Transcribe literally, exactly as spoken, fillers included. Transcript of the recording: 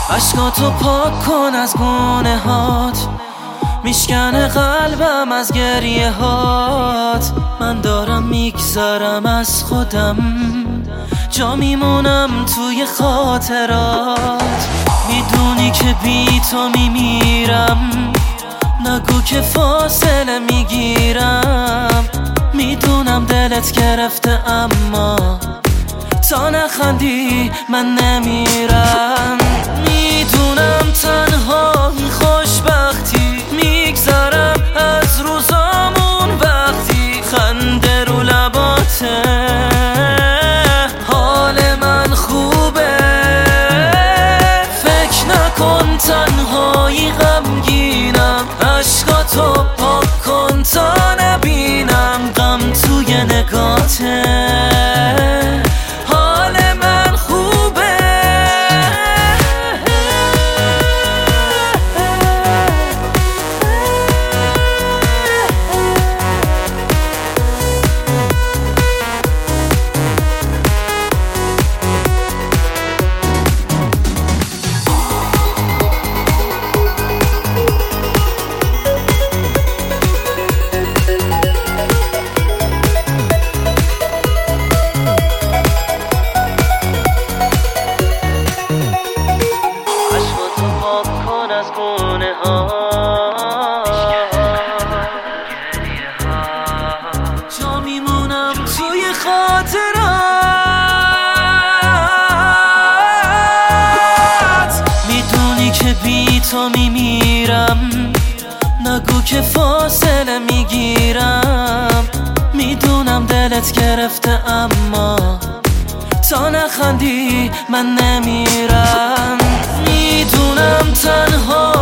عشقاتو پاک کن از گونه هات، میشکنه قلبم از گریه هات. من دارم میگذرم از خودم، جا میمونم توی خاطرات. میدونی که بی تو میمیرم، نگو که فاصله میگیرم. میدونم دلت گرفته اما تا نخندی من نمیرم. میدونم تنهایی خوشبختی، میگذرم از روزامون وقتی خنده رو لباته. حال من خوبه، فکر نکن تنهایی غمگینم. عشقاتو پاک کن تا نبینم غم توی نگاته. جا میمونم توی خاطرات. میدونی که بی تو میمیرم، نگو که فاصله میگیرم. میدونم دلت گرفته اما تا نخندی من نمیرم. میدونم تنها